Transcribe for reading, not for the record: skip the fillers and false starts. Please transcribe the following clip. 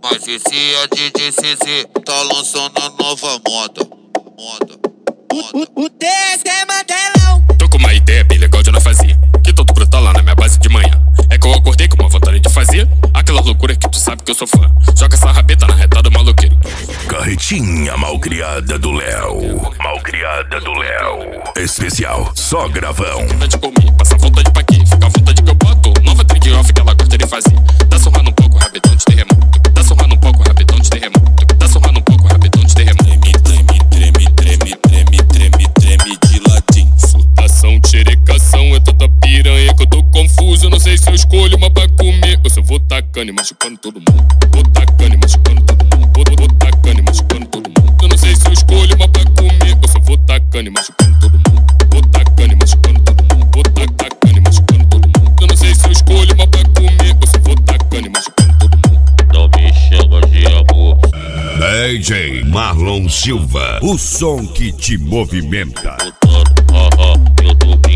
Mas esse é DJ CZ, tá lançando a nova moda. O TS é Mandelão. Tô com uma ideia bem legal de não fazer, que todo brotar lá na minha base de manhã. É que eu acordei com uma vontade de fazer aquela loucura que tu sabe que eu sou fã. Joga essa rabeta na reta do maloqueiro. Carretinha malcriada do Léo. Malcriada do Léo. Especial, só gravão. Vontade de comer, passa vontade pra quê? Fica a vontade que eu boto. Nova trend off que ela gosta de fazer. Tá surrando um pouco, rabetão de terremoto. Tá surrando um pouco, rabetão de terremoto. Tá surrando um pouco, rabetão de terremoto. Treme de latim. Surtação, xerecação, é tanta piranha que eu tô confuso. Eu não sei se eu escolho uma pra comer ou se eu vou tacando e machucando todo mundo. Vou tacando e machucando todo mundo. Vou tacando e machucando todo mundo. Eu não sei se eu escolho uma pra comer ou se eu vou tacando e machucando todo mundo. Vou tacando e machucando todo mundo. Vou tacando e machucando todo mundo. Eu não sei se eu escolho uma pra comer ou se eu vou tacando e machucando todo mundo. Não me chama de amor. DJ Marlon Silva, o som que te movimenta. Eu tô